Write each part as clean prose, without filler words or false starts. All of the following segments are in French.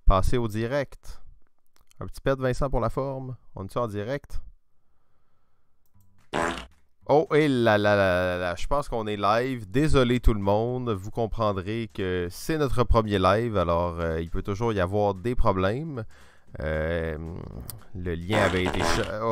Passer au direct. Un petit pet, Vincent, pour la forme. On est-tu en direct? Oh, et là, je pense qu'on est live. Désolé tout le monde, vous comprendrez que c'est notre premier live, alors il peut toujours y avoir des problèmes. Le lien avait été...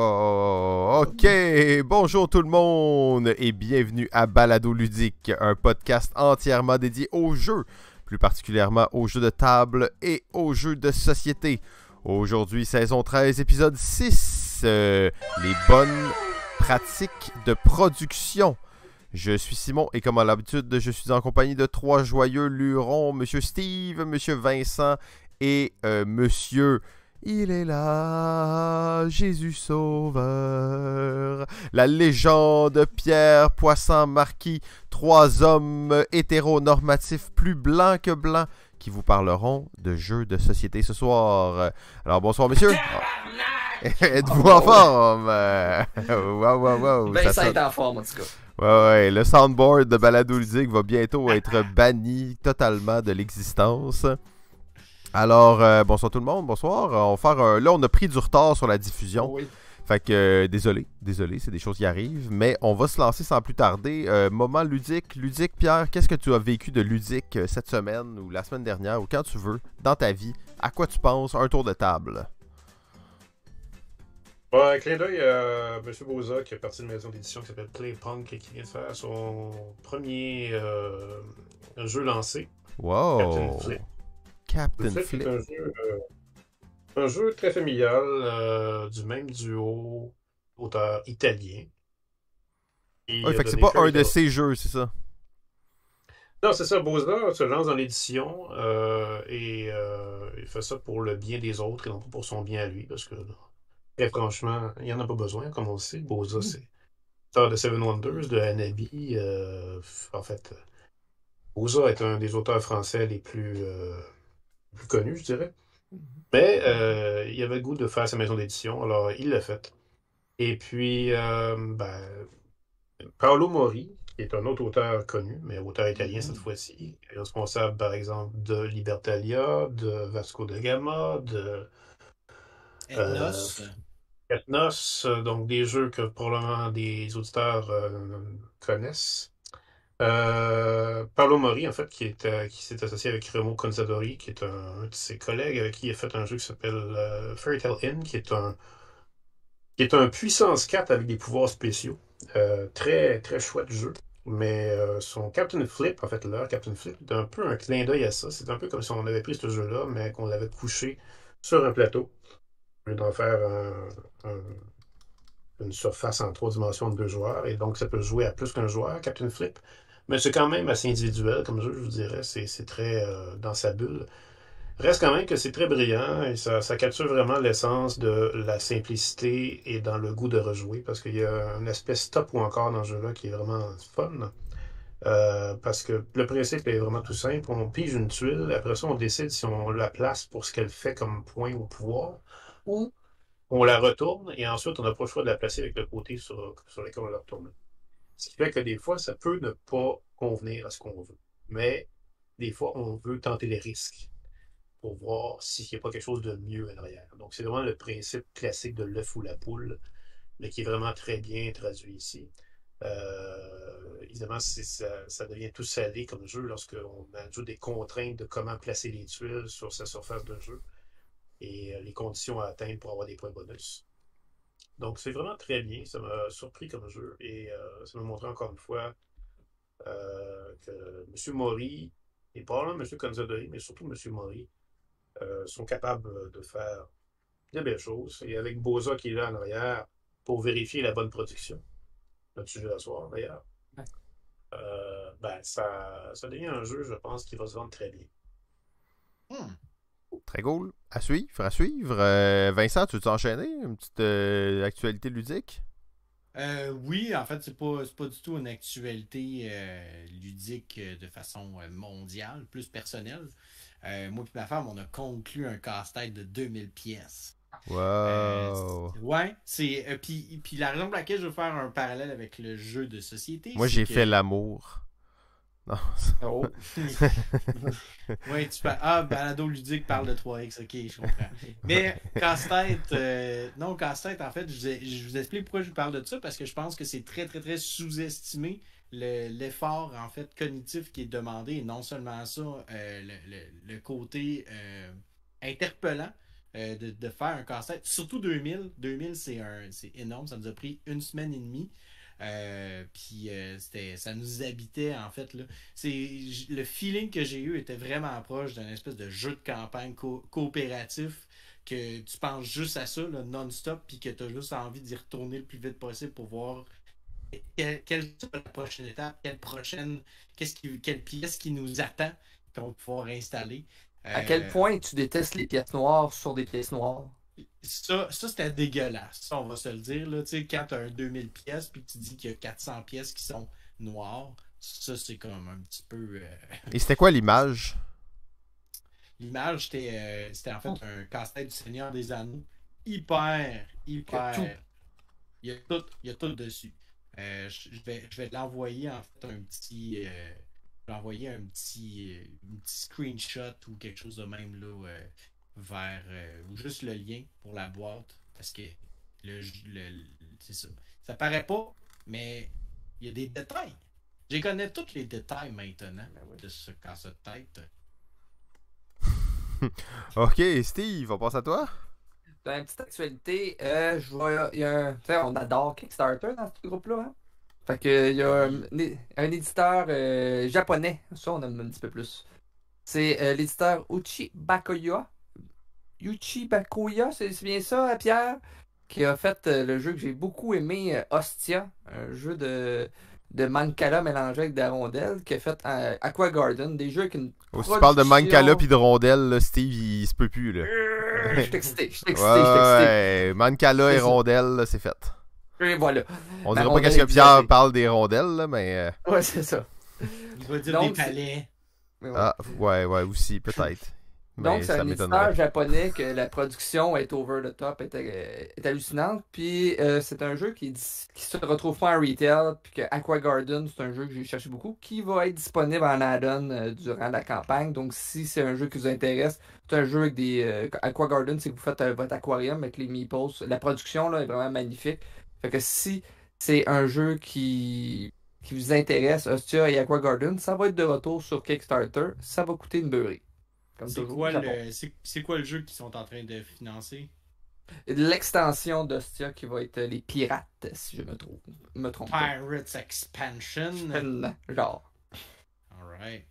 Ok, bonjour tout le monde et bienvenue à Balado Ludique, un podcast entièrement dédié aux jeux, plus particulièrement aux jeux de table et aux jeux de société. Aujourd'hui, saison 13, épisode 6, les bonnes pratiques de production. Je suis Simon et comme à l'habitude, je suis en compagnie de trois joyeux lurons, Monsieur Steve, Monsieur Vincent et Monsieur... Il est là, Jésus Sauveur, la légende Pierre Poisson Marquis, trois hommes hétéronormatifs plus blancs que blancs qui vous parleront de jeux de société ce soir. Alors bonsoir messieurs. Êtes-vous en forme? Wow. Ben, ça est en forme, en tout cas. Ouais, le soundboard de Balado Ludique va bientôt être banni totalement de l'existence. Alors, bonsoir tout le monde, bonsoir. On va faire là, on a pris du retard sur la diffusion. Oui. Fait que, désolé, c'est des choses qui arrivent. Mais on va se lancer sans plus tarder. Moment ludique. Ludique, Pierre, qu'est-ce que tu as vécu de ludique cette semaine ou la semaine dernière ou quand tu veux, dans ta vie? À quoi tu penses? Un tour de table. Ouais, clin d'œil à M. Boza qui est parti d'une maison d'édition qui s'appelle Playpunk et qui vient de faire son premier jeu lancé, Captain Wow! Flip. Captain Flip Flip. est un jeu très familial du même duo auteur italien. Ouais, fait que c'est pas un de ces jeux, c'est ça? Non, c'est ça. Boza se lance dans l'édition et il fait ça pour le bien des autres et non pas pour son bien à lui parce que, très franchement, il n'y en a pas besoin, comme on le sait. Boza, c'est auteur de Seven Wonders, de Hanabi. En fait, Boza est un des auteurs français les plus connus, je dirais. Mais il avait le goût de faire sa maison d'édition, alors il l'a fait. Et puis, Paolo Mori, qui est un autre auteur connu, mais auteur italien cette fois-ci, est responsable, par exemple, de Libertalia, de Vasco da Gama, de Ethnos. Ethnos, donc des jeux que probablement des auditeurs connaissent. Paolo Mori, en fait, qui s'est associé avec Remo Consadori, qui est un de ses collègues, avec qui il a fait un jeu qui s'appelle Fairy Tail Inn, qui est un puissance 4 avec des pouvoirs spéciaux. Très, très chouette jeu. Mais son Captain Flip, en fait, leur Captain Flip, est un peu un clin d'œil à ça. C'est un peu comme si on avait pris ce jeu-là, mais qu'on l'avait couché sur un plateau, au lieu d'en faire un- une surface en 3 dimensions de 2 joueurs. Et donc, ça peut jouer à plus qu'un joueur, Captain Flip. Mais c'est quand même assez individuel comme jeu, je vous dirais. C'est très dans sa bulle. Reste quand même que c'est très brillant et ça capture vraiment l'essence de la simplicité et dans le goût de rejouer parce qu'il y a un aspect stop ou encore dans ce jeu-là qui est vraiment fun. Parce que le principe est vraiment tout simple. On pige une tuile, après ça, on décide si on la place pour ce qu'elle fait comme point au pouvoir ou on la retourne et ensuite on n'a pas le choix de la placer avec le côté sur lequel on la retourne. Ce qui fait que des fois, ça peut ne pas convenir à ce qu'on veut. Mais des fois, on veut tenter les risques pour voir s'il n'y a pas quelque chose de mieux à l'arrière. Donc, c'est vraiment le principe classique de l'œuf ou la poule, mais qui est vraiment très bien traduit ici. Évidemment, ça devient tout salé comme jeu lorsqu'on ajoute des contraintes de comment placer les tuiles sur sa surface de jeu et les conditions à atteindre pour avoir des points bonus. Donc, c'est vraiment très bien. Ça m'a surpris comme jeu et ça m'a montré encore une fois que M. Mori, et probablement M. Conzadori, mais surtout M. Mori, sont capables de faire de belles choses. Et avec Boza qui est là en arrière pour vérifier la bonne production, notre sujet de soir d'ailleurs, ça devient un jeu, je pense, qui va se vendre très bien. Très cool. À suivre, à suivre. Vincent, tu veux t'enchaîner? Une petite actualité ludique? Oui, en fait, c'est pas du tout une actualité ludique de façon mondiale, plus personnelle. Moi et ma femme, on a conclu un casse-tête de 2000 pièces. Wow. Ouais, puis la raison pour laquelle je veux faire un parallèle avec le jeu de société, Moi, c'est j'ai que fait l'amour. Non. Oh. Oui, tu fais Balado ludique parle de 3X, ok, je comprends. Mais casse-tête, non, casse-tête, en fait, je vous explique pourquoi je vous parle de ça, parce que je pense que c'est très, très, très sous-estimé l'effort, en fait, cognitif qui est demandé, et non seulement ça, le côté interpellant de faire un casse-tête, surtout 2000. 2000, c'est énorme, ça nous a pris 1 semaine et demie. Ça nous habitait en fait là. Le feeling que j'ai eu était vraiment proche d'un espèce de jeu de campagne coopératif que tu penses juste à ça là, non-stop puis que tu as juste envie d'y retourner le plus vite possible pour voir quelle est la prochaine étape, quelle pièce qui nous attend qu'on va pouvoir installer. À quel point tu détestes les pièces noires sur des pièces noires? Ça c'était dégueulasse, ça, on va se le dire. Là. Quand tu as un 2000 pièces puis tu dis qu'il y a 400 pièces qui sont noires, ça c'est comme un petit peu... Et c'était quoi l'image? L'image, c'était en fait un casse-tête du Seigneur des Anneaux. Hyper. Il y a tout dessus. Je vais l'envoyer en fait un petit... je vais envoyer un petit screenshot ou quelque chose de même là vers ou juste le lien pour la boîte parce que c'est ça. Ça paraît pas, mais il y a des détails. Je connais tous les détails maintenant de ce casse-tête. Ok, Steve, on passe à toi? Dans une petite actualité, je vois, on adore Kickstarter dans ce groupe-là. Hein? Fait que il y a un éditeur japonais, ça on aime un petit peu plus. C'est l'éditeur Uchibakuya, c'est bien ça, Pierre, qui a fait le jeu que j'ai beaucoup aimé, Ostia, un jeu de Mancala mélangé avec des rondelles, qui a fait Aqua Garden, des jeux avec une Si tu parles de Mancala pis de rondelles, là, Steve, il se peut plus, là. Je suis excité. Ouais, Mancala et rondelles, là, c'est fait. Et voilà. On dirait pas qu'est-ce que Pierre parle des rondelles, là, mais... Ouais, c'est ça. Il va dire Donc, des palais. Ah, ouais, aussi, peut-être. Donc, c'est un éditeur japonais que la production est over the top, est hallucinante. Puis, c'est un jeu qui se retrouve pas en retail. Puis que Aqua Garden, c'est un jeu que j'ai cherché beaucoup, qui va être disponible en add-on durant la campagne. Donc, si c'est un jeu qui vous intéresse, c'est un jeu avec des... Aqua Garden, c'est que vous faites votre aquarium avec les meeples. La production là, est vraiment magnifique. Fait que si c'est un jeu qui vous intéresse, Ostia et Aqua Garden, ça va être de retour sur Kickstarter. Ça va coûter une beurrée. C'est quoi le jeu qu'ils sont en train de financer? L'extension d'Ostia qui va être les pirates, si je me trompe pas. Pirates Expansion. Genre. Alright.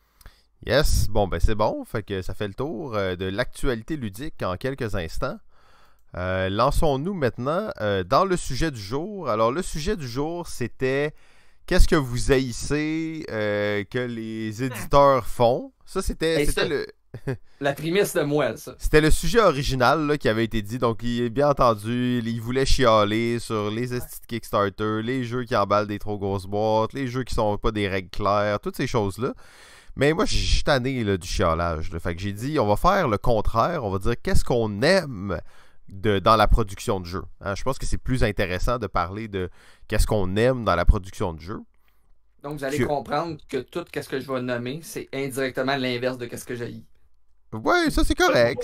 Yes, bon, ben c'est bon. Fait que ça fait le tour de l'actualité ludique en quelques instants. Lançons-nous maintenant dans le sujet du jour. Alors, le sujet du jour, c'était qu'est-ce que vous haïssez que les éditeurs font. Ça, c'était le... La prémisse de moi, ça. C'était le sujet original là, qui avait été dit. Donc, il est bien entendu, il voulait chialer sur les estis de Kickstarter, les jeux qui emballent des trop grosses boîtes, les jeux qui sont pas des règles claires, toutes ces choses-là. Mais moi, je suis tanné là, du chialage. Là. Fait que j'ai dit, on va faire le contraire. On va dire qu'est-ce qu'on aime dans la production de jeu. Hein? Je pense que c'est plus intéressant de parler de qu'est-ce qu'on aime dans la production de jeu. Donc, vous allez comprendre que tout ce que je vais nommer, c'est indirectement l'inverse de ce que j'ai. Ouais, ça c'est correct.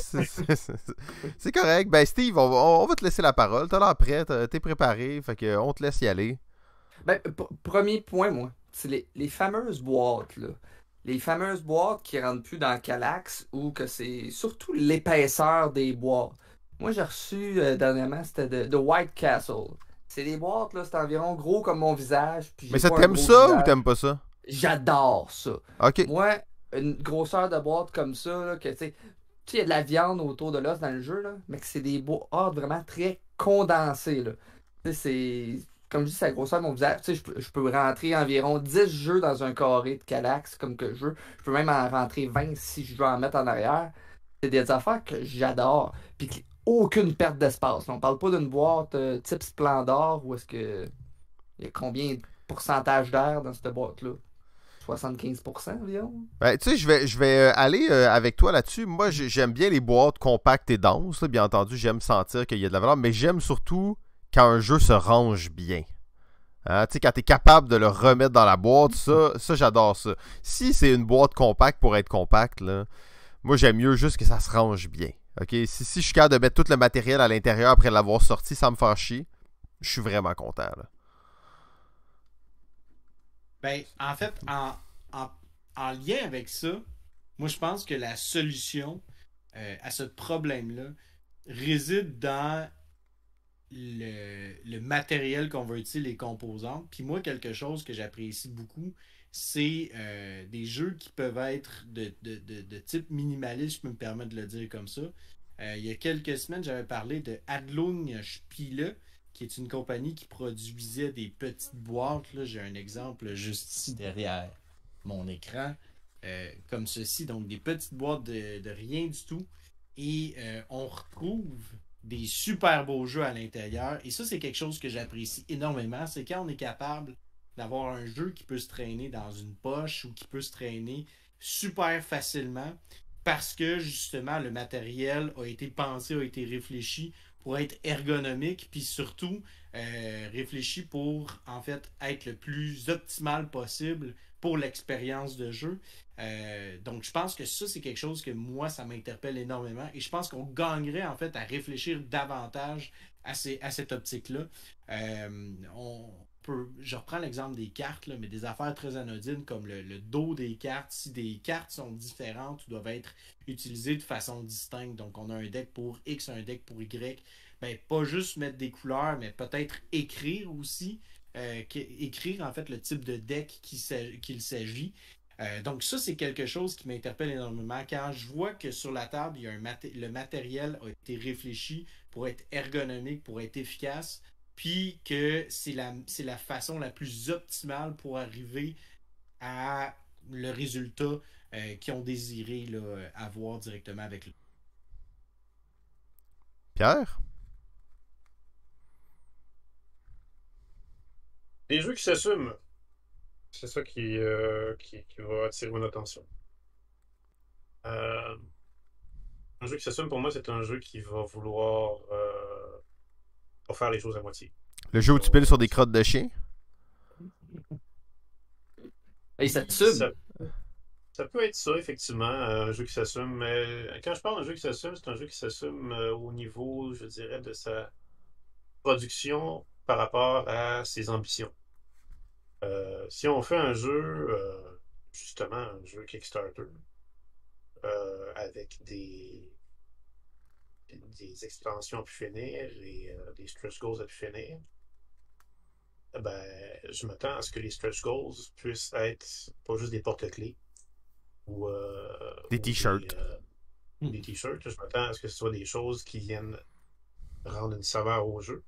C'est correct. Ben Steve, on va te laisser la parole. T'as l'air prêt, t'es préparé, fait qu'on te laisse y aller. Ben, premier point, moi, c'est les fameuses boîtes, là. Les fameuses boîtes qui rentrent plus dans le Kallax ou que c'est surtout l'épaisseur des boîtes. Moi, j'ai reçu dernièrement, c'était de White Castle. C'est des boîtes, là, c'est environ gros comme mon visage. Puis mais ça t'aimes ça visage. Ou t'aimes pas ça? J'adore ça. Ok. Moi, une grosseur de boîte comme ça, là, que tu sais, il y a de la viande autour de l'os dans le jeu, là, mais que c'est des boîtes vraiment très condensées, là. Tu sais, c'est... Comme je dis, c'est la grosseur de mon visage. Tu sais, je peux rentrer environ 10 jeux dans un carré de Kallax comme que je veux. Je peux même en rentrer 20 si je veux en mettre en arrière. C'est des affaires que j'adore. Puis aucune perte d'espace. On parle pas d'une boîte type Splendor où est-ce que... Il y a combien de pourcentage d'air dans cette boîte-là? 75% environ. Ben, tu sais, je vais aller avec toi là-dessus. Moi, j'aime bien les boîtes compactes et denses. Là. Bien entendu, j'aime sentir qu'il y a de la valeur, mais j'aime surtout quand un jeu se range bien. Hein, tu sais, quand tu es capable de le remettre dans la boîte, ça j'adore ça. Si c'est une boîte compacte pour être compacte, là, moi j'aime mieux juste que ça se range bien. Ok, si je suis capable de mettre tout le matériel à l'intérieur après l'avoir sorti sans me faire chier, je suis vraiment content. Là. Ben, en fait, en, en lien avec ça, moi je pense que la solution à ce problème-là réside dans le matériel qu'on va utiliser, les composantes. Puis moi, quelque chose que j'apprécie beaucoup, c'est des jeux qui peuvent être de type minimaliste, je peux me permettre de le dire comme ça. Il y a quelques semaines, j'avais parlé de Adlung Spiele, qui est une compagnie qui produisait des petites boîtes. Là, j'ai un exemple juste ici derrière mon écran, comme ceci. Donc, des petites boîtes de rien du tout. Et on retrouve des super beaux jeux à l'intérieur. Et ça, c'est quelque chose que j'apprécie énormément. C'est quand on est capable d'avoir un jeu qui peut se traîner dans une poche ou qui peut se traîner super facilement parce que justement le matériel a été pensé, a été réfléchi pour être ergonomique, puis surtout réfléchi pour en fait être le plus optimal possible pour l'expérience de jeu. Donc je pense que ça c'est quelque chose que moi ça m'interpelle énormément et je pense qu'on gagnerait en fait à réfléchir davantage à cette optique-là. Je reprends l'exemple des cartes, là, mais des affaires très anodines comme le dos des cartes. Si des cartes sont différentes ou doivent être utilisées de façon distincte, donc on a un deck pour X, un deck pour Y, ben, pas juste mettre des couleurs, mais peut-être écrire aussi, écrire en fait le type de deck qu'il s'agit. Donc ça, c'est quelque chose qui m'interpelle énormément. Quand je vois que sur la table, il y a le matériel a été réfléchi pour être ergonomique, pour être efficace, puis que c'est la façon la plus optimale pour arriver à le résultat qu'ils ont désiré là, avoir directement avec le. Pierre? Les jeux qui s'assument, c'est ça qui va attirer mon attention. Euh, un jeu qui s'assume, pour moi, c'est un jeu qui va vouloir pas faire les choses à moitié. Le jeu où tu piles sur des crottes de chien? Et ça assume. Ça peut être ça, effectivement, un jeu qui s'assume. Mais quand je parle d'un jeu qui s'assume, c'est un jeu qui s'assume au niveau, je dirais, de sa production par rapport à ses ambitions. Si on fait un jeu, justement, un jeu Kickstarter, avec des extensions à pu finir et des stretch goals à pu finir, ben, je m'attends à ce que les stretch goals puissent être pas juste des porte-clés Des ou t-shirts. des t-shirts. Je m'attends à ce que ce soit des choses qui viennent rendre une saveur au jeu.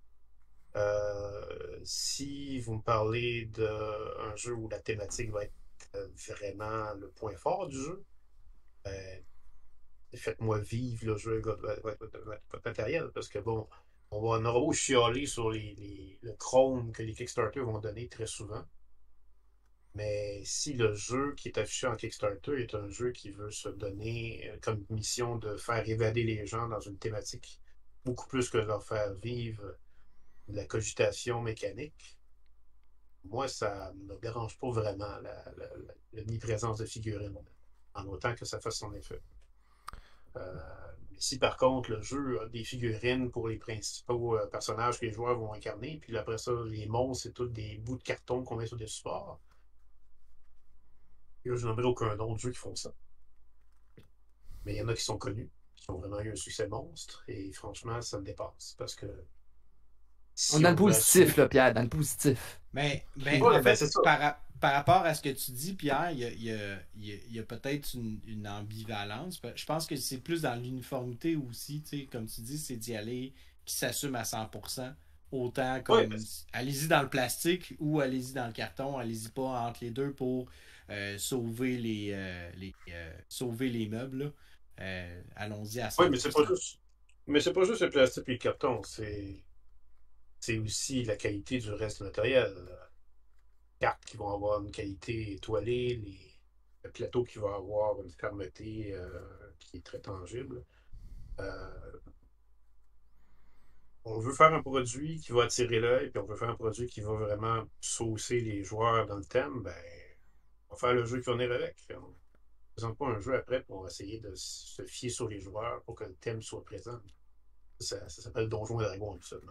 Si vous me parlez d'un jeu où la thématique va être vraiment le point fort du jeu, ben, faites-moi vivre le jeu votre matériel. Parce que bon, on aura beau chialer sur le chrome que les Kickstarter vont donner très souvent. Mais si le jeu qui est affiché en Kickstarter est un jeu qui veut se donner comme mission de faire évader les gens dans une thématique beaucoup plus que de leur faire vivre de la cogitation mécanique, moi, ça ne me dérange pas vraiment l'omniprésence de figurines, en autant que ça fasse son effet. Mais si par contre le jeu a des figurines pour les principaux personnages que les joueurs vont incarner, puis après ça, les monstres, c'est tous des bouts de carton qu'on met sur des supports, et là, je n'en aucun autre jeu qui font ça. Mais il y en a qui sont connus, qui ont vraiment eu un succès monstre, et franchement, ça me dépasse. Parce que On est dans le positif, là, Pierre, dans le positif. Mais Ouais, en ben, fait, c'est ça. par rapport à ce que tu dis, Pierre, il y a peut-être une ambivalence. Je pense que c'est plus dans l'uniformité aussi, tu sais, comme tu dis, c'est d'y aller qui s'assume à 100%. Autant comme Ouais, allez-y dans le plastique ou allez-y dans le carton, allez-y pas entre les deux pour sauver sauver les meubles. Là. Allons-y à ouais, 100%. mais c'est pas juste le plastique et le carton, c'est aussi la qualité du reste du matériel. Cartes qui vont avoir une qualité étoilée, le plateau qui va avoir une fermeté qui est très tangible. Euh, on veut faire un produit qui va attirer l'œil, puis on veut faire un produit qui va vraiment saucer les joueurs dans le thème, ben, on va faire le jeu qui va venir avec. On ne présente pas un jeu après pour essayer de se fier sur les joueurs pour que le thème soit présent. Ça s'appelle Donjons et Dragons, absolument.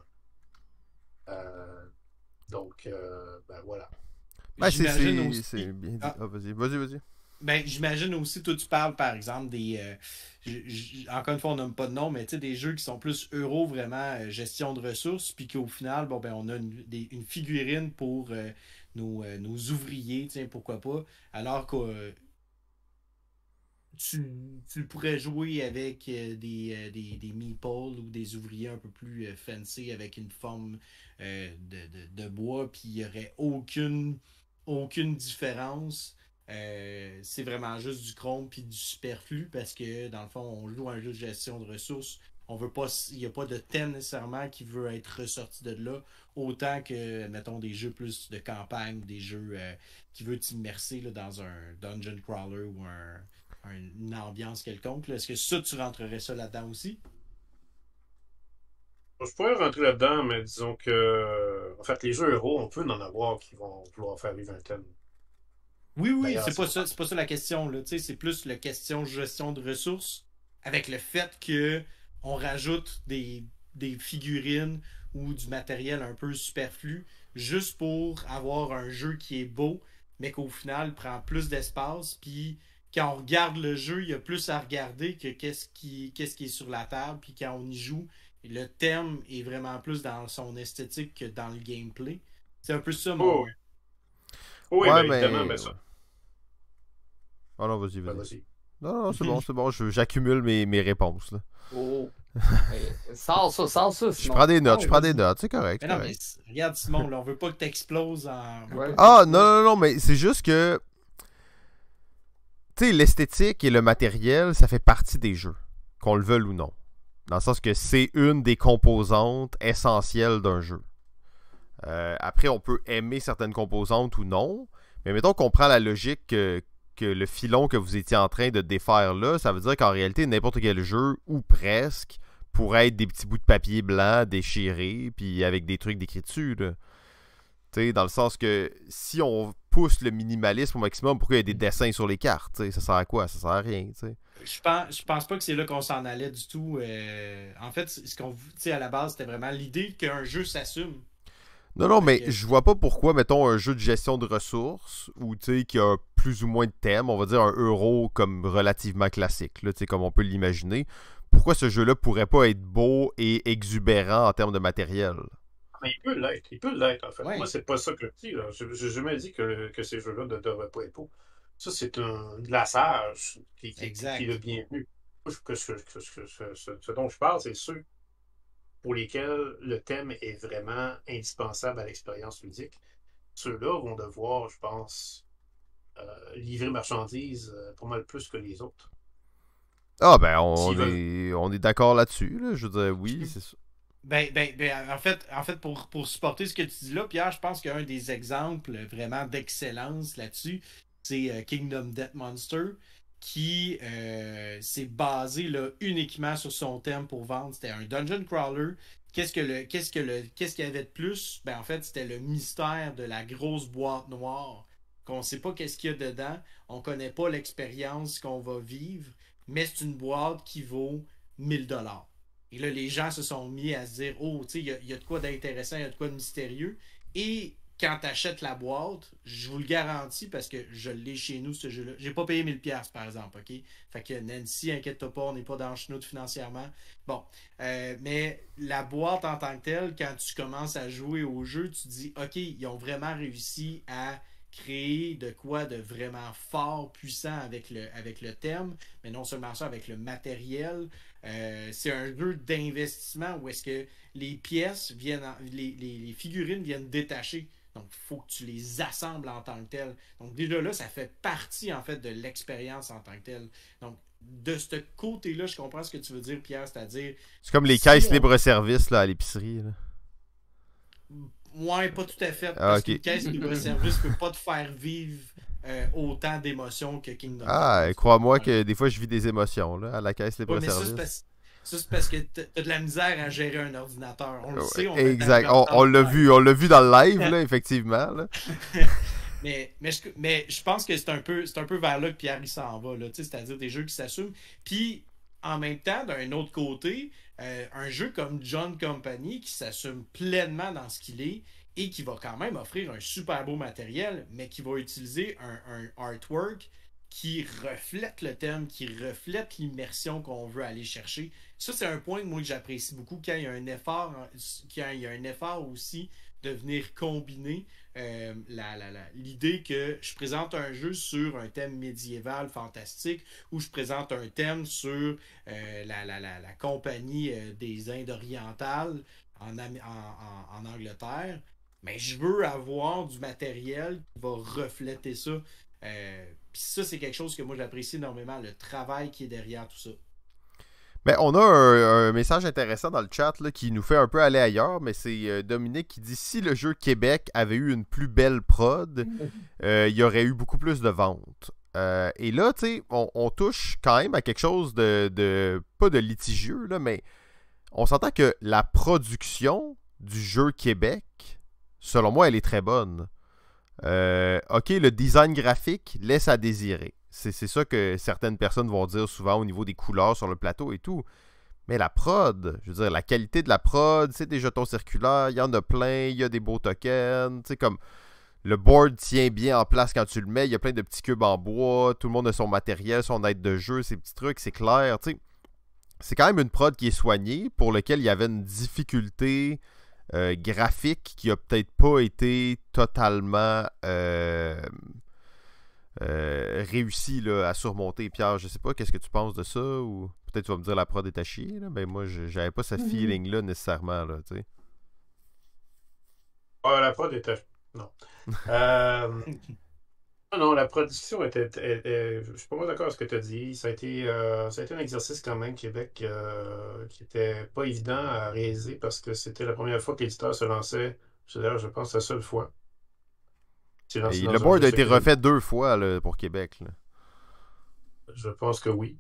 Donc, ben voilà. Ben, J'imagine aussi. c'est bien dit. Ah. Ah, vas-y. Ben, j'imagine aussi, toi, tu parles, par exemple, des... encore une fois, on nomme pas de nom, mais tu sais, des jeux qui sont plus euro, vraiment, gestion de ressources, puis qu'au final, bon, ben, on a une figurine pour nos ouvriers, tiens, pourquoi pas, alors que tu pourrais jouer avec des meeples ou des ouvriers un peu plus fancy avec une forme de bois, puis il n'y aurait aucune différence. C'est vraiment juste du chrome puis du superflu parce que dans le fond on joue un jeu de gestion de ressources, on veut pas, il n'y a pas de thème nécessairement qui veut être ressorti de là, autant que mettons des jeux plus de campagne, des jeux qui veulent t'immerser là, dans un dungeon crawler ou une ambiance quelconque là. Est-ce que ça tu rentrerais ça là-dedans aussi? Je pourrais rentrer là-dedans, mais disons que en fait les jeux euros, on peut en avoir qui vont vouloir faire vivre un thème. Oui, D'ailleurs, c'est pas ça la question, là. Tu sais, c'est plus la question gestion de ressources avec le fait que on rajoute des figurines ou du matériel un peu superflu juste pour avoir un jeu qui est beau, mais qu'au final prend plus d'espace. Puis quand on regarde le jeu, il y a plus à regarder que qu'est-ce qui est sur la table. Puis quand on y joue, le thème est vraiment plus dans son esthétique que dans le gameplay. C'est un peu ça, mon. Oh, oui. Oui, Ouais, ben, mais... évidemment, ben ça. Oh non, vas-y. Ben, vas-y. Non, c'est bon, j'accumule mes réponses, là. Oh. Sors ça, Je sinon. prends des notes, Non, c'est correct. Mais non, mais regarde Simon, là, on veut pas que t'exploses en. Ouais. Ah, non, mais c'est juste que... Tu sais, l'esthétique et le matériel, ça fait partie des jeux, qu'on le veuille ou non. Dans le sens que c'est une des composantes essentielles d'un jeu. Après, on peut aimer certaines composantes ou non, mais mettons qu'on prend la logique que le filon que vous étiez en train de défaire là, ça veut dire qu'en réalité, n'importe quel jeu, ou presque, pourrait être des petits bouts de papier blanc déchirés, puis avec des trucs d'écriture. Tu sais, dans le sens que si on pousse le minimalisme au maximum, pourquoi il y a des dessins sur les cartes? T'sais, ça sert à quoi? Ça sert à rien. T'sais. Je pense pas que c'est là qu'on s'en allait du tout. En fait, ce qu'on, à la base, c'était vraiment l'idée qu'un jeu s'assume. Non, mais je vois pas pourquoi, mettons, un jeu de gestion de ressources, ou tu sais, qui a plus ou moins de thème, on va dire un euro comme relativement classique, là, comme on peut l'imaginer, pourquoi ce jeu-là pourrait pas être beau et exubérant en termes de matériel? Mais il peut l'être, en fait. Ouais. Moi, c'est pas ça que je dis, là. J'ai jamais dit que ces jeux-là ne devraient pas être beaux. Ça, c'est un glaçage qui est le bienvenu. Ce dont je parle, c'est ceux pour lesquels le thème est vraiment indispensable à l'expérience ludique. Ceux-là vont devoir, je pense, livrer marchandises pas mal plus que les autres. Ah, ben, on est d'accord là-dessus, là. Je veux dire, oui, c'est ça. Ben, en fait pour supporter ce que tu dis là, Pierre, je pense qu'un des exemples vraiment d'excellence là-dessus, c'est Kingdom Death Monster, qui s'est basé là, uniquement sur son thème pour vendre. C'était un dungeon crawler. Qu'est-ce qu'il y avait de plus? Ben, en fait, c'était le mystère de la grosse boîte noire, qu'on ne sait pas qu'est-ce qu'il y a dedans, on ne connaît pas l'expérience qu'on va vivre, mais c'est une boîte qui vaut 1000$. Et là, les gens se sont mis à se dire, oh, tu sais, il y a de quoi d'intéressant, il y a de quoi de mystérieux. Et quand tu achètes la boîte, je vous le garantis parce que je l'ai chez nous, ce jeu-là. J'ai pas payé 1000$, par exemple, OK? Fait que Nancy, inquiète-toi pas, on n'est pas dans le chenoute financièrement. Bon. Mais la boîte en tant que telle, quand tu commences à jouer au jeu, tu te dis, OK, ils ont vraiment réussi à créer de quoi de vraiment fort, puissant avec le thème, mais non seulement ça, avec le matériel. C'est un jeu d'investissement où est-ce que les pièces viennent, les figurines viennent détacher. Donc, il faut que tu les assembles en tant que tel. Donc, déjà là, ça fait partie, en fait, de l'expérience en tant que telle. Donc, de ce côté-là, je comprends ce que tu veux dire, Pierre, c'est-à-dire... C'est comme les caisses libre-service là, à l'épicerie. Là. Ouais, pas tout à fait. Parce qu'une caisse libre-service ne peut pas te faire vivre autant d'émotions que Kingdom. Ah, crois-moi que des fois, je vis des émotions là, à la caisse libre-service. Ça, c'est parce que t'as de la misère à gérer un ordinateur. On le sait. Exact. On l'a vu dans le live, là, effectivement. Là. mais je pense que c'est un peu vers là que Pierre il s'en va. C'est-à-dire des jeux qui s'assument. Puis, en même temps, d'un autre côté, un jeu comme John Company qui s'assume pleinement dans ce qu'il est et qui va quand même offrir un super beau matériel, mais qui va utiliser un artwork qui reflète le thème, qui reflète l'immersion qu'on veut aller chercher. Ça, c'est un point moi, que j'apprécie beaucoup quand il y a un effort aussi de venir combiner l'idée que je présente un jeu sur un thème médiéval fantastique ou je présente un thème sur la compagnie des Indes orientales en Angleterre, mais je veux avoir du matériel qui va refléter ça. Puis ça, c'est quelque chose que moi j'apprécie énormément, le travail qui est derrière tout ça. Ben, on a un message intéressant dans le chat là, qui nous fait un peu aller ailleurs, mais c'est Dominique qui dit si le jeu Québec avait eu une plus belle prod, il y aurait eu beaucoup plus de ventes. Et là, tu sais, on touche quand même à quelque chose de pas de litigieux, là, mais on s'entend que la production du jeu Québec, selon moi, elle est très bonne. Ok, le design graphique laisse à désirer. C'est ça que certaines personnes vont dire souvent au niveau des couleurs sur le plateau et tout. Mais la prod, je veux dire, la qualité de la prod, c'est des jetons circulaires, il y en a plein, il y a des beaux tokens, tu sais, comme le board tient bien en place quand tu le mets, il y a plein de petits cubes en bois, tout le monde a son matériel, son aide de jeu, ces petits trucs, c'est clair, tu sais. C'est quand même une prod qui est soignée, pour laquelle il y avait une difficulté graphique qui a peut-être pas été totalement réussi là, à surmonter. Pierre, je sais pas, qu'est-ce que tu penses de ça? Ou peut-être tu vas me dire la prod est à chier, là. Ben moi, j'avais pas ce feeling-là nécessairement, là, tu sais. La prod était... Non. Non, la production était... je suis pas mal d'accord avec ce que tu as dit. Ça a été un exercice quand même, Québec, qui était pas évident à réaliser parce que c'était la première fois que l'éditeur se lançait. D'ailleurs, je pense la seule fois. Et le board a été refait 2 fois là, pour Québec. Là. Je pense que oui.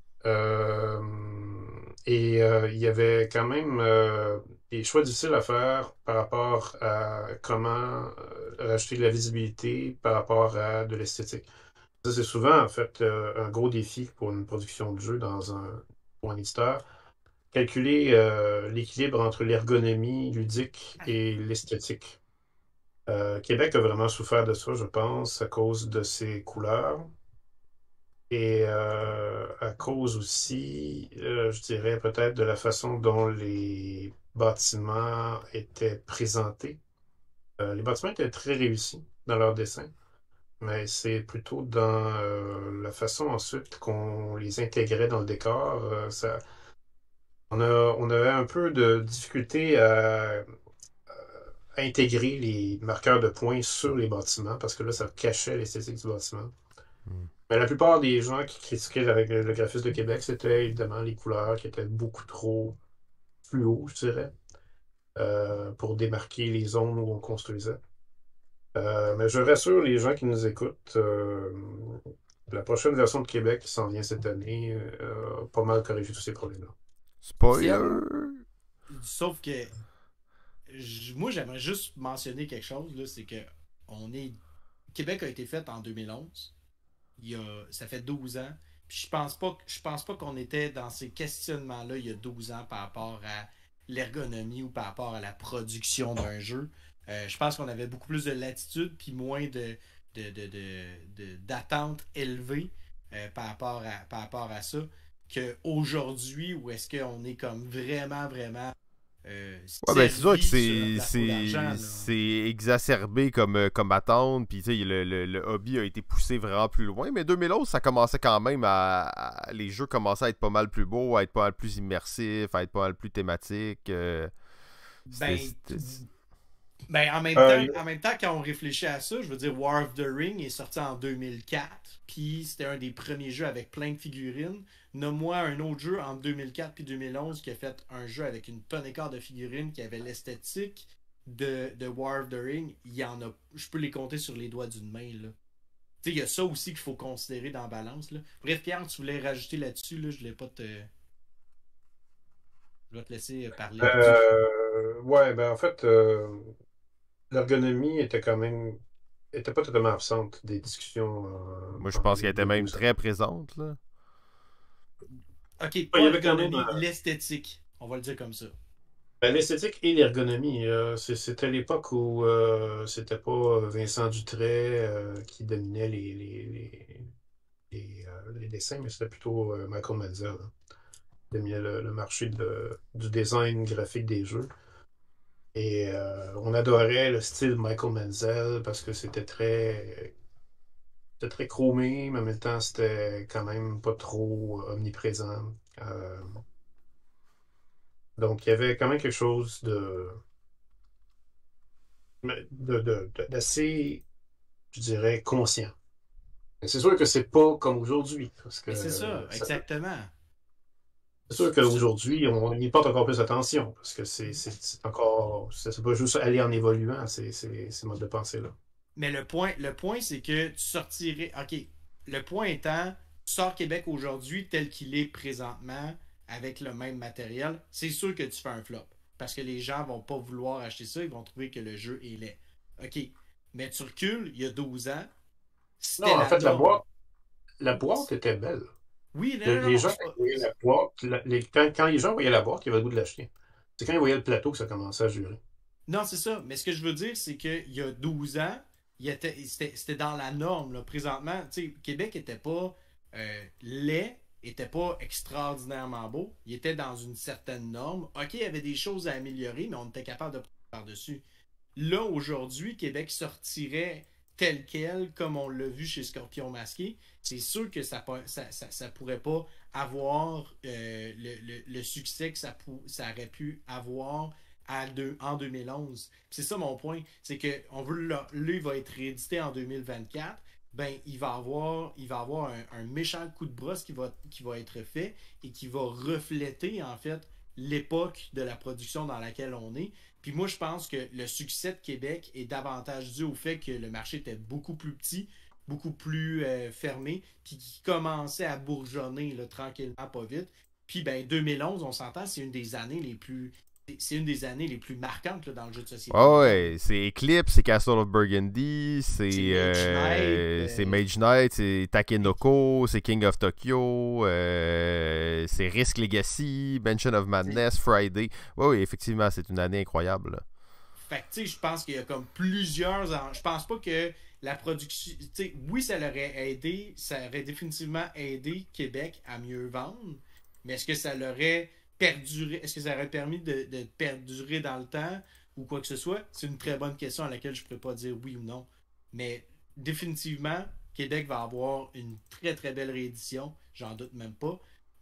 Il y avait quand même des choix difficiles à faire par rapport à comment rajouter de la visibilité par rapport à de l'esthétique. Ça, c'est souvent, en fait, un gros défi pour une production de jeu pour un éditeur. Calculer l'équilibre entre l'ergonomie ludique et l'esthétique. Québec a vraiment souffert de ça, je pense, à cause de ses couleurs. Et à cause aussi, je dirais peut-être de la façon dont les bâtiments étaient présentés. Les bâtiments étaient très réussis dans leur dessin, mais c'est plutôt dans la façon ensuite qu'on les intégrait dans le décor. On avait un peu de difficulté à intégrer les marqueurs de points sur les bâtiments parce que là, ça cachait l'esthétique du bâtiment. Mais la plupart des gens qui critiquaient le graphisme de Québec, c'était évidemment les couleurs qui étaient beaucoup trop fluo, je dirais, pour démarquer les zones où on construisait. Mais je rassure les gens qui nous écoutent, la prochaine version de Québec qui s'en vient cette année a pas mal corrigé tous ces problèmes-là. Spoiler! Sauf que moi, j'aimerais juste mentionner quelque chose, là, c'est que Québec a été fait en 2011. Ça fait 12 ans. Puis je pense pas qu'on était dans ces questionnements-là il y a 12 ans par rapport à l'ergonomie ou par rapport à la production d'un jeu. Je pense qu'on avait beaucoup plus de latitude puis moins d'attentes élevées par rapport à ça qu'aujourd'hui où est-ce qu'on est comme vraiment ouais, ben c'est sûr que c'est exacerbé comme attente, puis le hobby a été poussé vraiment plus loin, mais 2011 ça commençait quand même les jeux commençaient à être pas mal plus beaux, à être pas mal plus immersifs, à être pas mal plus thématiques. En même temps, quand on réfléchit à ça, je veux dire, War of the Ring est sorti en 2004, puis c'était un des premiers jeux avec plein de figurines. Nomme-moi un autre jeu entre 2004 puis 2011 qui a fait un jeu avec une tonne et quart de figurines qui avait l'esthétique de War of the Ring. Il y en a, je peux les compter sur les doigts d'une main, là. Tu sais, il y a ça aussi qu'il faut considérer dans la balance, là. Bref, Pierre, tu voulais rajouter là-dessus, là, je voulais pas te... Je vais te laisser parler là-dessus. Ouais, ben en fait, l'ergonomie était pas totalement absente des discussions Moi, je pendant pense les qu'elle était deux même semaines. très présente, là. Ok, Il y pas avait quand même l'ergonomie, l'esthétique. On va le dire comme ça. ben, l'esthétique et l'ergonomie. C'était l'époque où c'était pas Vincent Dutray qui dominait les dessins, mais c'était plutôt Michael Menzel, hein, qui dominait le marché du design graphique des jeux. Et on adorait le style Michael Menzel parce que c'était très chromé, mais en même temps, c'était quand même pas trop omniprésent. Euh, donc, il y avait quand même quelque chose d'assez, je dirais, conscient. Mais c'est sûr que c'est pas comme aujourd'hui, parce que Mais c'est ça, exactement. c'est sûr qu'aujourd'hui, on y porte encore plus attention, parce que c'est encore, c'est pas juste aller en évoluant, ces modes de pensée-là. Mais le point, c'est que tu sortirais. Ok, le point étant, tu sors Québec aujourd'hui tel qu'il est présentement, avec le même matériel, c'est sûr que tu fais un flop. Parce que les gens vont pas vouloir acheter ça, ils vont trouver que le jeu est laid. Ok, mais tu recules, il y a 12 ans, Non, c'était en la fait, norme. la boîte était belle. Oui, Les non, gens, c'est quand pas. ils voyaient la boîte, quand les gens voyaient la boîte, ils avaient le goût de l'acheter. C'est quand ils voyaient le plateau que ça commençait à jurer. Non, c'est ça. Mais ce que je veux dire, c'est qu'il y a 12 ans, c'était dans la norme. Là. Présentement, tu sais, Québec était pas laid, était pas extraordinairement beau. Il était dans une certaine norme. OK, il y avait des choses à améliorer, mais on était capable de passer par-dessus. Là, aujourd'hui, Québec sortirait tel quel, comme on l'a vu chez Scorpion Masqué. C'est sûr que ça pourrait pas avoir le succès que ça aurait pu avoir en 2011. C'est ça mon point. C'est que on veut lui va être réédité en 2024. Ben, il va avoir un méchant coup de brosse qui va être fait et qui va refléter, en fait, l'époque de la production dans laquelle on est. Puis moi, je pense que le succès de Québec est davantage dû au fait que le marché était beaucoup plus petit, beaucoup plus fermé, puis qui commençait à bourgeonner là, tranquillement, pas vite. Puis ben 2011, on s'entend, c'est une des années les plus marquantes là, dans le jeu de société Ah moderne. ouais, c'est Eclipse, c'est Castle of Burgundy, C'est Mage Knight. c'est Mage Knight, c'est Takenoko, c'est King of Tokyo, c'est Risk Legacy, Mansion of Madness, Friday. Ouais, oui, effectivement, c'est une année incroyable, là. Fait que, tu sais, je pense qu'il y a comme plusieurs. Je pense pas que la production. Tu sais, oui, ça l'aurait aidé. Ça aurait définitivement aidé Québec à mieux vendre. Mais est-ce que ça l'aurait perduré. Est-ce que ça aurait permis de perdurer dans le temps ou quoi que ce soit? C'est une très bonne question à laquelle je ne pourrais pas dire oui ou non. Mais définitivement, Québec va avoir une très très belle réédition. J'en doute même pas.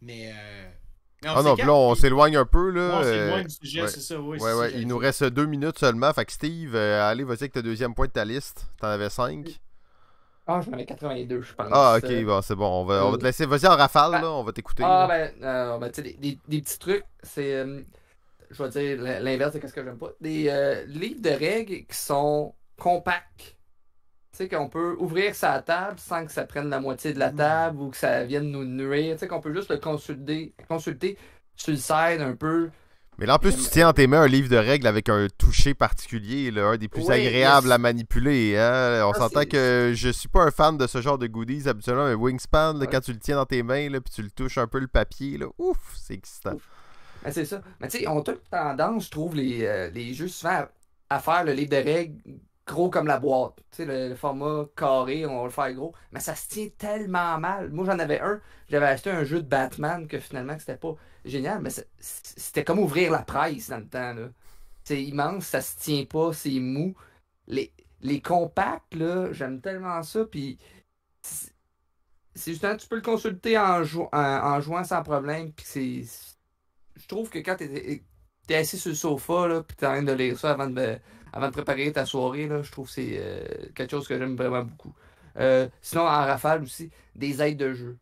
Mais on Ah non, puis là, s'écarte. on s'éloigne un peu, Ouais, là. c'est loin du sujet, Ouais, c'est ça, oui, ouais, c'est ça que ouais. j'allais Il nous dire. reste 2 minutes seulement. Fait que Steve, allez, vas-y avec ta deuxième point de ta liste. T'en avais 5. Ah, j'en avais 82, je Ah, pense. ok, bon, c'est bon. On va te Euh, laisser. Vas-y en rafale, ben, là. On va t'écouter, là. tu sais, des petits trucs, c'est. Je vais dire l'inverse de ce que j'aime pas. Des livres de règles qui sont compacts. Tu sais, qu'on peut ouvrir sa table sans que ça prenne la moitié de la table ou que ça vienne nous nuire. Tu sais, qu'on peut juste le consulter sur le side un peu. Mais là, en plus, tu J'aime. tiens dans tes mains un livre de règles avec un toucher particulier, là, un des plus Ouais, agréables à manipuler. Hein? On Ah, s'entend que je suis pas un fan de ce genre de goodies habituellement, mais Wingspan, là, Ouais. quand tu le tiens dans tes mains, là, puis tu le touches un peu le papier, là, ouf, c'est excitant. Ben, c'est ça. Mais tu sais, on a toute tendance, je trouve, les jeux souvent à faire le livre de règles gros comme la boîte. Tu sais, le format carré, on va le faire gros. Mais ça se tient tellement mal. Moi, j'en avais un. J'avais acheté un jeu de Batman que finalement, c'était pas génial. Mais c'était comme ouvrir la presse dans le temps, là. C'est immense, ça se tient pas, c'est mou. Les, les compacts, là, j'aime tellement ça. Puis c'est c'est justement, tu peux le consulter en jouant sans problème. Puis je trouve que quand t'es assis sur le sofa, là, puis t'es en train de lire ça avant de préparer ta soirée, là, je trouve que c'est quelque chose que j'aime vraiment beaucoup. Sinon, en rafale aussi, des aides de jeu.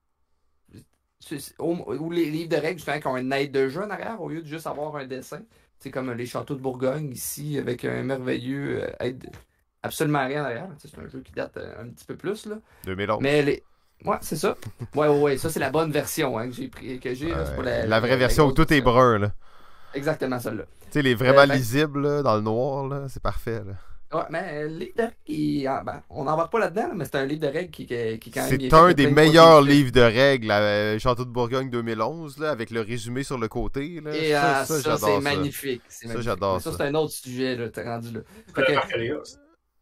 Ou les livres de règles, justement, qui ont une aide de jeu en arrière, au lieu de juste avoir un dessin. C'est comme les châteaux de Bourgogne, ici, avec un merveilleux aide. Absolument rien en arrière. Tu sais, c'est un jeu qui date un petit peu plus, là. 2011. Mais Ouais, c'est ça. Ouais, ça c'est la bonne version hein, que j'ai pris, que j'ai. Là, c'est pas La vraie version où grosse tout est version. brun, là. Exactement celle-là. Tu sais, les vraiment Ben, lisibles, là, dans le noir, là, c'est parfait, là. ouais, mais le livre de règles, on n'embarque pas là-dedans, là, mais c'est un livre de règles qui est quand même bien C'est fait. un Il y a des plein de meilleurs points livres de règles, Château de Bourgogne 2011, là, avec le résumé sur le côté, là. Et Ça, ça, j'adore c'est ça. magnifique. C'est Ça, magnifique. j'adore Mais ça, ça. c'est un autre sujet, là, t'es rendu là. Fait que- Marc Elias.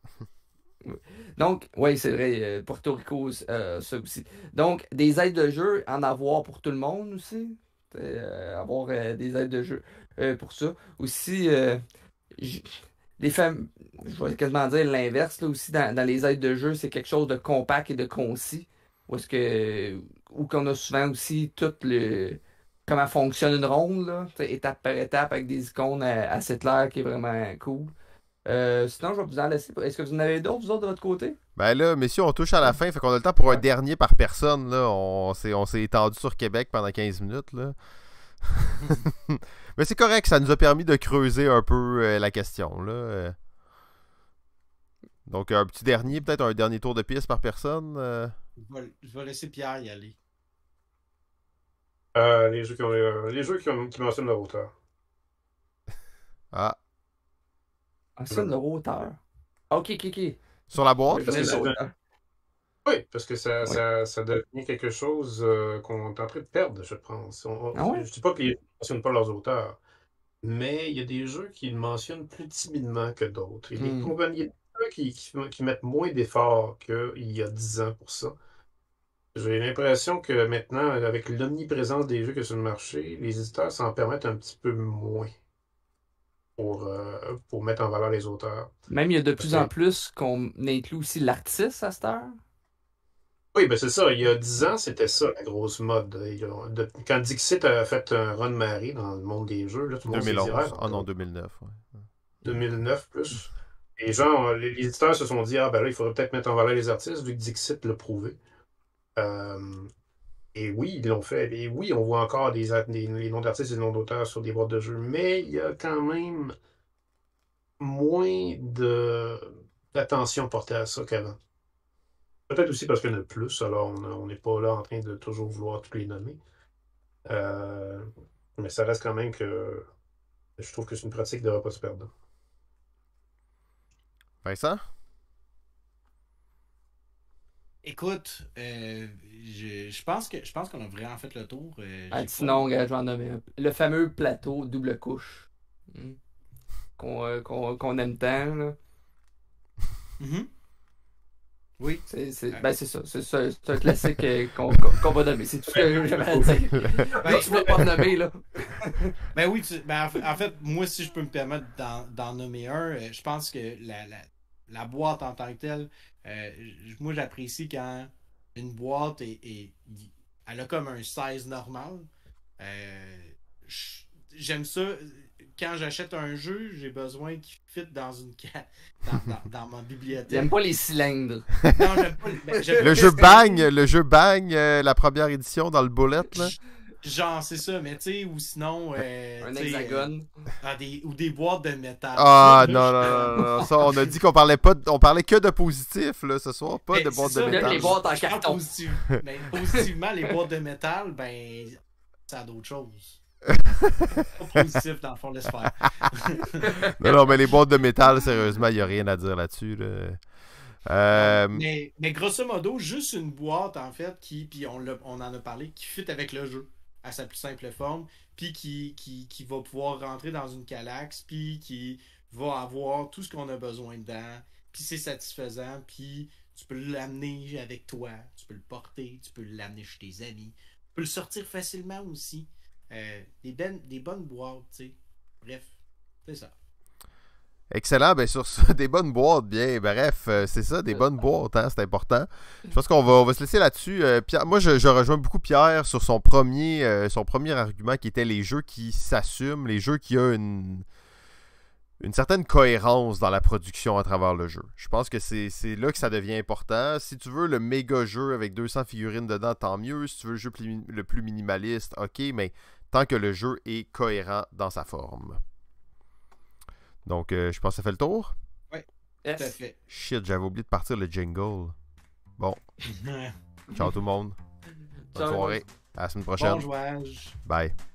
donc, oui, c'est vrai, Porto Rico, ça aussi. Donc, des aides de jeu, en avoir pour tout le monde aussi. Avoir des aides de jeu pour ça. Aussi, j- les femmes, je vais quasiment dire l'inverse, là, aussi, dans les aides de jeu, c'est quelque chose de compact et de concis. Où qu'on a souvent aussi tout le comment fonctionne une ronde, là, tu sais, étape par étape, avec des icônes assez claires qui est vraiment cool. Sinon, je vais vous en laisser. Est-ce que vous en avez d'autres, vous autres, de votre côté? Ben là, messieurs, on touche à la fin, fait qu'on a le temps pour un dernier par personne, là. On s'est étendu sur Québec pendant 15 minutes, là. Mais c'est correct, ça nous a permis de creuser un peu la question, là. Donc, un petit dernier, peut-être un dernier tour de piste par personne. Je vais laisser Pierre y aller. Les jeux qui mentionnent leur auteur. Ah, Ah, ça, le hauteur. Ok. sur la boîte? Je venais de c'est- l'auteur. Oui, parce que Oui. ça devient quelque chose qu'on est en train de perdre, je pense. Ah ouais? Je ne dis pas qu'ils ne mentionnent pas leurs auteurs, mais il y a des jeux qui le mentionnent plus timidement que d'autres. Et les Hmm. compagnies il y a des jeux qui mettent moins d'efforts qu'il y a 10 ans pour ça. J'ai l'impression que maintenant, avec l'omniprésence des jeux que sur le marché, les éditeurs s'en permettent un petit peu moins pour mettre en valeur les auteurs. Même il y a de Parce plus en que, plus qu'on inclut aussi l'artiste à cette heure. oui, ben c'est ça. Il y a 10 ans, c'était ça, la grosse mode. Quand Dixit a fait un run-marée dans le monde des jeux, là, tout le monde s'est dit, 2011. ah, Ah non, 2009. Ouais. 2009 plus. Et genre, les éditeurs se sont dit, ah ben là, il faudrait peut-être mettre en valeur les artistes, vu que Dixit l'a prouvé. Euh, et oui, ils l'ont fait. Et oui, on voit encore les noms d'artistes et les noms d'auteurs sur des boîtes de jeux, mais il y a quand même moins d'attention portée à ça qu'avant. Peut-être aussi parce qu'il y en a plus, alors on n'est pas là en train de toujours vouloir tous les nommer. Euh, mais ça reste quand même que je trouve que c'est une pratique qui ne devrait pas se perdre. Vincent? Écoute, je pense qu'on a vraiment fait le tour. J'ai Sinon, pas- regarde, je vais en nommer un. Le fameux plateau double couche. Hmm. Qu'on aime tant, là. Mhm. Oui. C'est ça. C'est un classique qu'on va nommer. C'est tout ce que j'avais à dire. Ben, Je voulais pas le nommer, là. Ben oui, en fait, moi, si je peux me permettre d'en nommer un, je pense que la boîte en tant que telle, moi, j'apprécie quand une boîte elle a comme un size normal. J'aime ça. Quand j'achète un jeu, j'ai besoin qu'il fit dans une dans ma bibliothèque. J'aime pas les cylindres. Non, j'aime pas. Le jeu Bang, la première édition dans le bullet, là. Genre, c'est ça, mais tu sais, ou sinon. Un tu sais, hexagone. ou des boîtes de métal. Ah Là, non, ça, on a dit qu'on parlait pas, on parlait que de positif, là, ce soir, pas Mais de c'est boîtes de ça, J'aime métal. les boîtes en Je parle carton. mais positivement, les boîtes de métal, ben, ça a d'autres choses. Pas positif, dans le fond, laisse faire. Non, mais les boîtes de métal, sérieusement, il n'y a rien à dire là-dessus, là. Mais grosso modo, juste une boîte, en fait, puis on en a parlé, qui fit avec le jeu, à sa plus simple forme, puis qui va pouvoir rentrer dans une Kallax, puis qui va avoir tout ce qu'on a besoin dedans, puis c'est satisfaisant, puis tu peux l'amener avec toi, tu peux le porter, tu peux l'amener chez tes amis, tu peux le sortir facilement aussi. Des bonnes boîtes, tu sais. Bref, c'est ça. Excellent, ben sur ça, des bonnes boîtes, bien, bref, c'est ça, des bonnes boîtes, hein, c'est important. Je pense on va se laisser là-dessus. Pierre, moi, je rejoins beaucoup Pierre sur son premier argument qui était les jeux qui s'assument, les jeux qui ont une certaine cohérence dans la production à travers le jeu. Je pense que c'est là que ça devient important. Si tu veux le méga jeu avec 200 figurines dedans, tant mieux. Si tu veux le jeu le plus minimaliste, ok, mais tant que le jeu est cohérent dans sa forme. Donc, je pense que ça fait le tour. Tout à fait. Shit, j'avais oublié de partir le jingle. Bon. Ciao tout le monde. Bonne Ciao, soirée. À la semaine Bon prochaine. jouage. Bye.